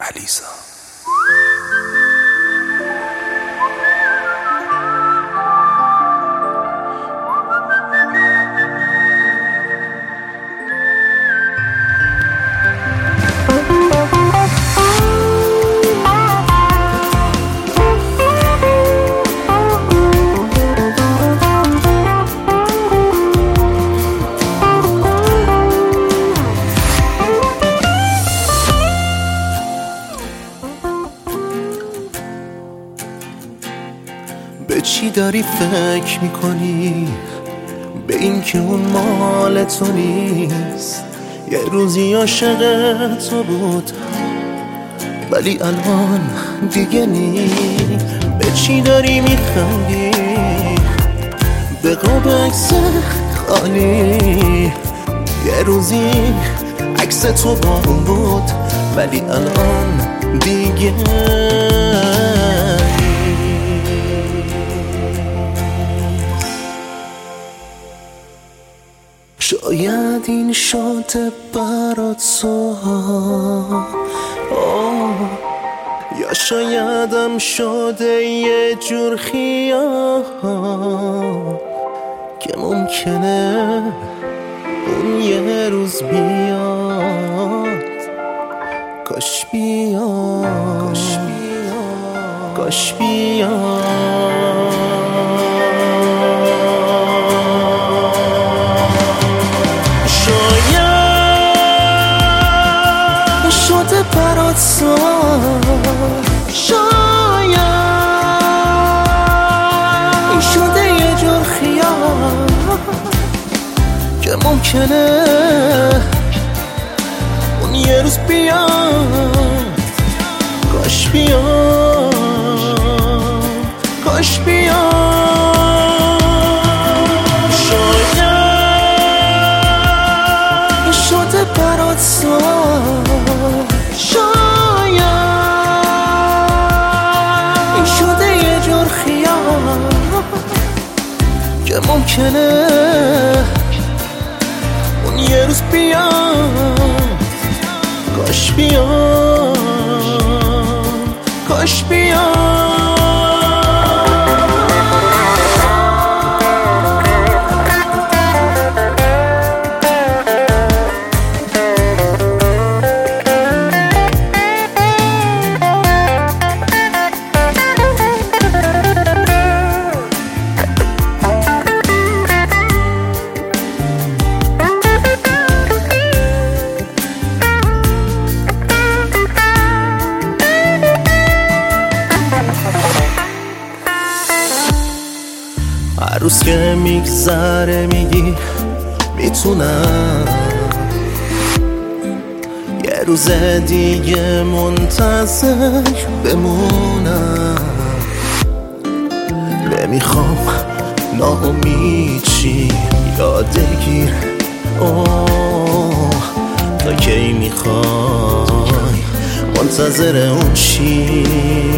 علیزا. به چی داری فکر میکنی؟ به این که اون مال تو نیست. یه روزی عاشق تو بود ولی الان دیگه نیست. به چی داری میخندی؟ به قاب عکس خالی. یه روزی عکس تو با اون بود ولی الان دیگه شاید این شده برات سوها، یا شایدم شده یه جور خیال که ممکنه اون یه روز بیاد. کاش بیاد، کاش بیاد. شده برات شاید این شده یه جور خیال که ممکنه اون یه روز بیاد. کاش بیاد، کاش بیاد. شاید این شده برات شاید این شده یه جور خیال که ممکنه اون یه روز بیاد. کاش بیاد، کاش بیاد. هر روز که میگذره میگی میتونم یه روز دیگه منتظر بمونم. نمیخوام ناامید چی یادگیر تا کی میخوای منتظر اون چی؟